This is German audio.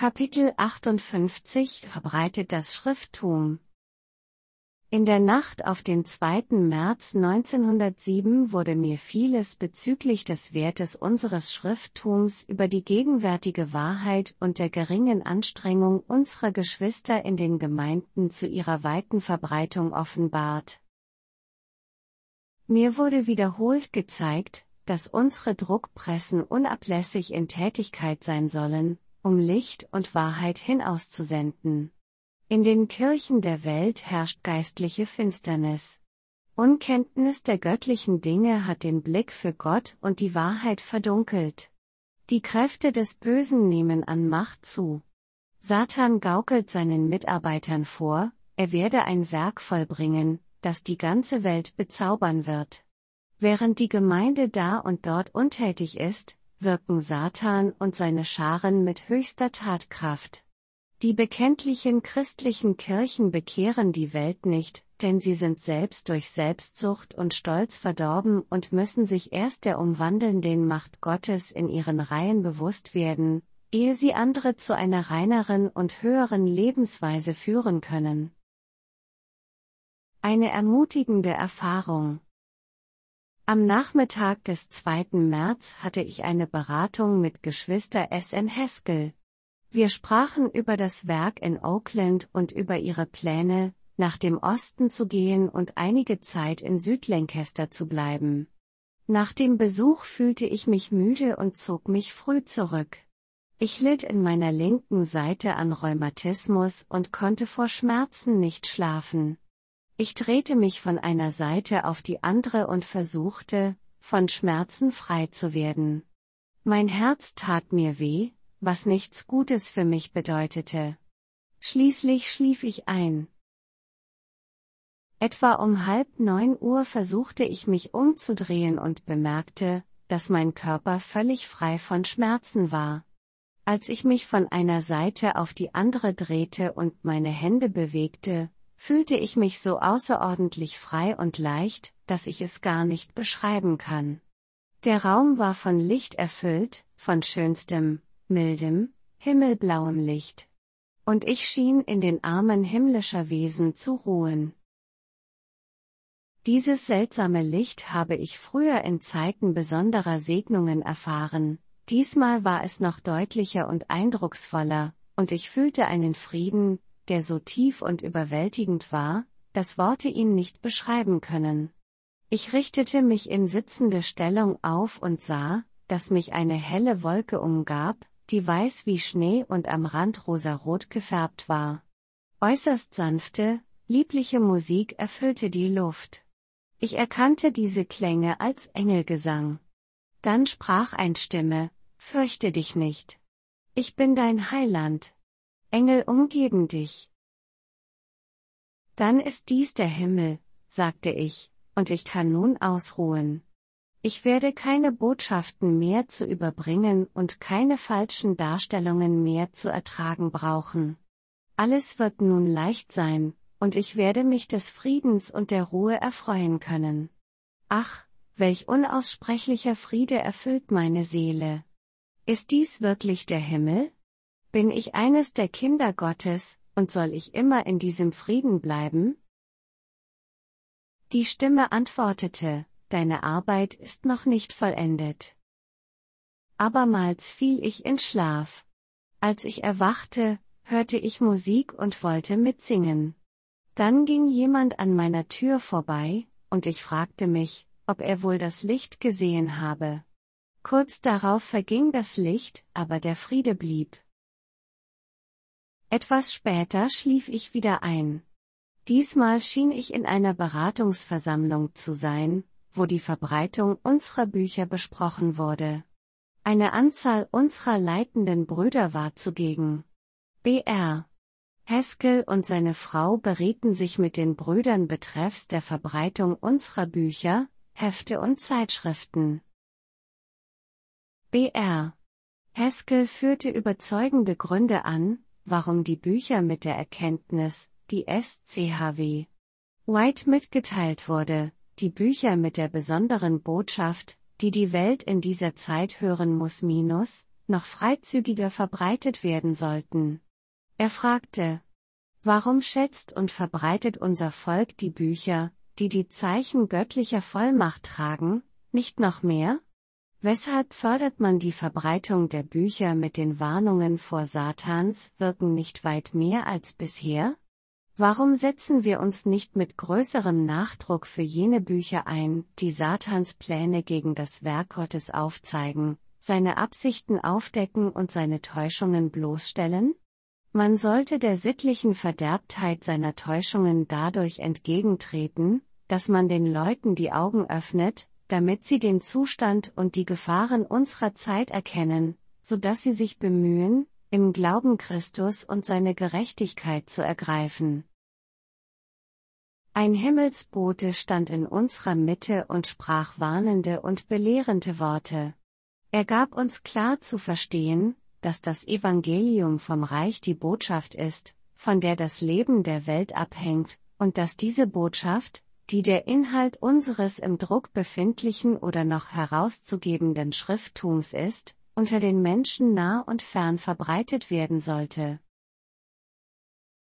Kapitel 58 verbreitet das Schrifttum. In der Nacht auf den 2. März 1907 wurde mir vieles bezüglich des Wertes unseres Schrifttums über die gegenwärtige Wahrheit und der geringen Anstrengung unserer Geschwister in den Gemeinden zu ihrer weiten Verbreitung offenbart. Mir wurde wiederholt gezeigt, dass unsere Druckpressen unablässig in Tätigkeit sein sollen, um Licht und Wahrheit hinauszusenden. In den Kirchen der Welt herrscht geistliche Finsternis. Unkenntnis der göttlichen Dinge hat den Blick für Gott und die Wahrheit verdunkelt. Die Kräfte des Bösen nehmen an Macht zu. Satan gaukelt seinen Mitarbeitern vor, er werde ein Werk vollbringen, das die ganze Welt bezaubern wird. Während die Gemeinde da und dort untätig ist, wirken Satan und seine Scharen mit höchster Tatkraft. Die bekenntlichen christlichen Kirchen bekehren die Welt nicht, denn sie sind selbst durch Selbstsucht und Stolz verdorben und müssen sich erst der umwandelnden Macht Gottes in ihren Reihen bewusst werden, ehe sie andere zu einer reineren und höheren Lebensweise führen können. Eine ermutigende Erfahrung. Am Nachmittag des 2. März hatte ich eine Beratung mit Geschwister S.N. Haskell. Wir sprachen über das Werk in Oakland und über ihre Pläne, nach dem Osten zu gehen und einige Zeit in Südlancaster zu bleiben. Nach dem Besuch fühlte ich mich müde und zog mich früh zurück. Ich litt in meiner linken Seite an Rheumatismus und konnte vor Schmerzen nicht schlafen. Ich drehte mich von einer Seite auf die andere und versuchte, von Schmerzen frei zu werden. Mein Herz tat mir weh, was nichts Gutes für mich bedeutete. Schließlich schlief ich ein. Etwa um 8:30 versuchte ich mich umzudrehen und bemerkte, dass mein Körper völlig frei von Schmerzen war. Als ich mich von einer Seite auf die andere drehte und meine Hände bewegte, fühlte ich mich so außerordentlich frei und leicht, dass ich es gar nicht beschreiben kann. Der Raum war von Licht erfüllt, von schönstem, mildem, himmelblauem Licht. Und ich schien in den Armen himmlischer Wesen zu ruhen. Dieses seltsame Licht habe ich früher in Zeiten besonderer Segnungen erfahren, diesmal war es noch deutlicher und eindrucksvoller, und ich fühlte einen Frieden, der so tief und überwältigend war, dass Worte ihn nicht beschreiben können. Ich richtete mich in sitzende Stellung auf und sah, dass mich eine helle Wolke umgab, die weiß wie Schnee und am Rand rosarot gefärbt war. Äußerst sanfte, liebliche Musik erfüllte die Luft. Ich erkannte diese Klänge als Engelgesang. Dann sprach eine Stimme: Fürchte dich nicht. Ich bin dein Heiland. Engel umgeben dich. Dann ist dies der Himmel, sagte ich, und ich kann nun ausruhen. Ich werde keine Botschaften mehr zu überbringen und keine falschen Darstellungen mehr zu ertragen brauchen. Alles wird nun leicht sein, und ich werde mich des Friedens und der Ruhe erfreuen können. Ach, welch unaussprechlicher Friede erfüllt meine Seele. Ist dies wirklich der Himmel? Bin ich eines der Kinder Gottes, und soll ich immer in diesem Frieden bleiben? Die Stimme antwortete: Deine Arbeit ist noch nicht vollendet. Abermals fiel ich in Schlaf. Als ich erwachte, hörte ich Musik und wollte mitsingen. Dann ging jemand an meiner Tür vorbei, und ich fragte mich, ob er wohl das Licht gesehen habe. Kurz darauf verging das Licht, aber der Friede blieb. Etwas später schlief ich wieder ein. Diesmal schien ich in einer Beratungsversammlung zu sein, wo die Verbreitung unserer Bücher besprochen wurde. Eine Anzahl unserer leitenden Brüder war zugegen. B.R. Haskell und seine Frau berieten sich mit den Brüdern betreffs der Verbreitung unserer Bücher, Hefte und Zeitschriften. B.R. Haskell führte überzeugende Gründe an, warum die Bücher mit der Erkenntnis, die S.C.H.W. White mitgeteilt wurde, die Bücher mit der besonderen Botschaft, die die Welt in dieser Zeit hören muss, noch freizügiger verbreitet werden sollten. Er fragte: Warum schätzt und verbreitet unser Volk die Bücher, die die Zeichen göttlicher Vollmacht tragen, nicht noch mehr? Weshalb fördert man die Verbreitung der Bücher mit den Warnungen vor Satans Wirken nicht weit mehr als bisher? Warum setzen wir uns nicht mit größerem Nachdruck für jene Bücher ein, die Satans Pläne gegen das Werk Gottes aufzeigen, seine Absichten aufdecken und seine Täuschungen bloßstellen? Man sollte der sittlichen Verderbtheit seiner Täuschungen dadurch entgegentreten, dass man den Leuten die Augen öffnet, damit sie den Zustand und die Gefahren unserer Zeit erkennen, so dass sie sich bemühen, im Glauben Christus und seine Gerechtigkeit zu ergreifen. Ein Himmelsbote stand in unserer Mitte und sprach warnende und belehrende Worte. Er gab uns klar zu verstehen, dass das Evangelium vom Reich die Botschaft ist, von der das Leben der Welt abhängt, und dass diese Botschaft, die der Inhalt unseres im Druck befindlichen oder noch herauszugebenden Schrifttums ist, unter den Menschen nah und fern verbreitet werden sollte.